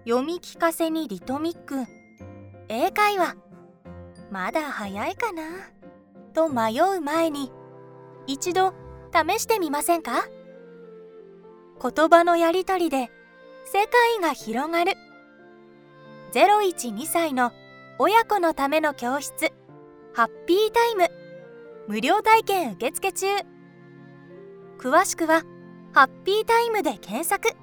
読み聞かせにリトミック、英会話、まだ早いかなと迷う前に、一度試してみませんか？言葉のやりとりで世界が広がる。012歳の親子のための教室、ハッピータイム、無料体験受付中。詳しくはハッピータイムで検索。